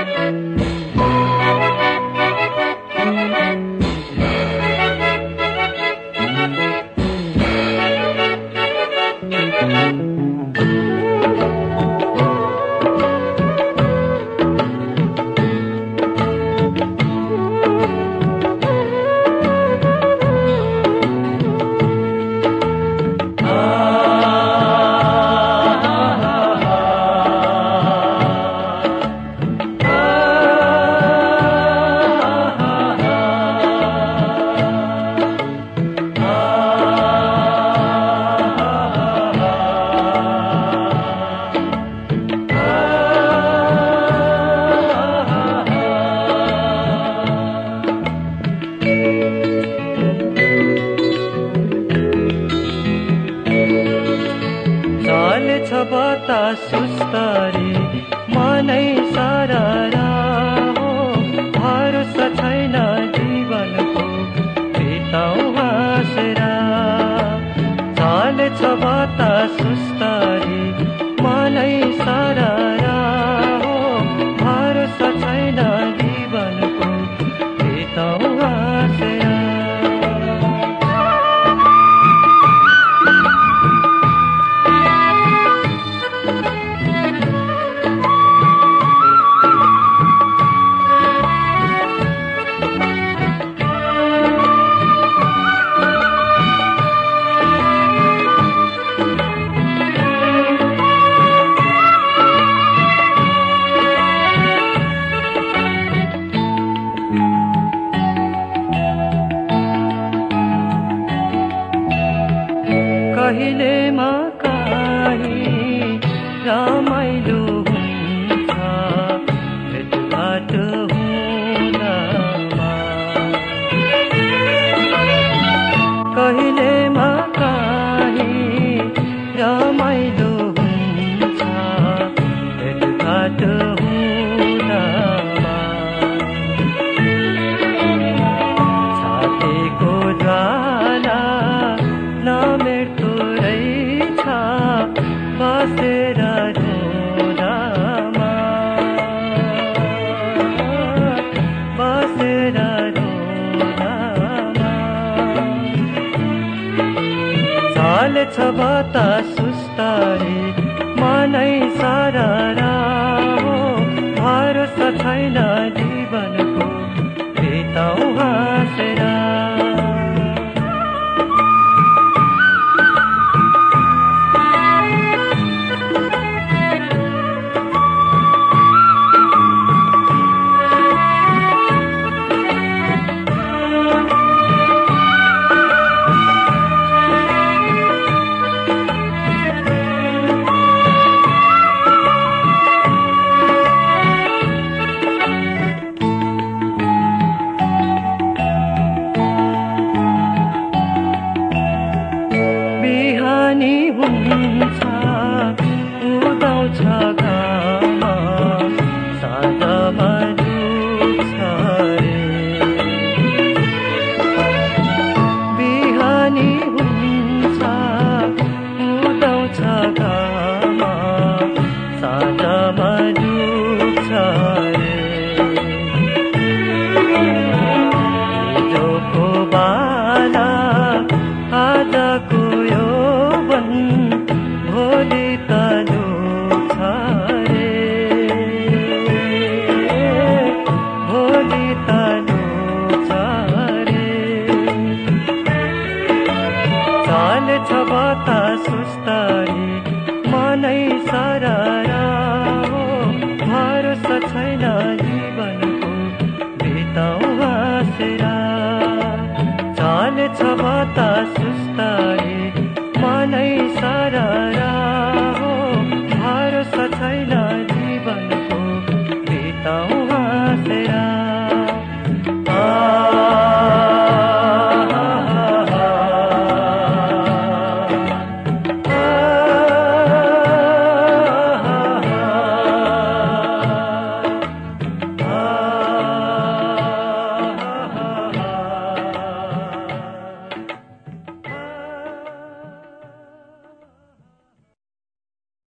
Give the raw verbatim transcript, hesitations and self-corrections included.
सुस्तरी मनै सररा हो, भरोसा छैन जीवनको बिताउ हाँसेर। चलेछ बतास सुस्तरी मनै सररा हो, भरोसा छैन जीवनको बिताउ हाँसेर। कहिले मकाही रमाइलो हुन्छ भेटघाट हुनमा। कहिले मकाही रमाइलो हुन्छ भेटघाट हुनमा। छातीको ज्वाला नमेट्दो बसेर रोदामा, बसेर रोदामा। चलेछ बतास सुस्तरी मनै सररा हो, भरोसा छैन जीवनको बिताउ हाँसेर। बिहानी हुन्छ उदाउँछ घाम, साँझमा डुब्छ रे। बिहानी हुन्छ उदाउँछ घाम, साँझमा डुब्छ रे। हिजोको बाला आजको यौवन भोलि त डुब्छ रे, भोलि त डुब्छ रे। चलेछ बतास सुस्तरी मनै सररा हो, भरोसा छैन जीवनको बिताउ हाँसेर। चलेछ बतास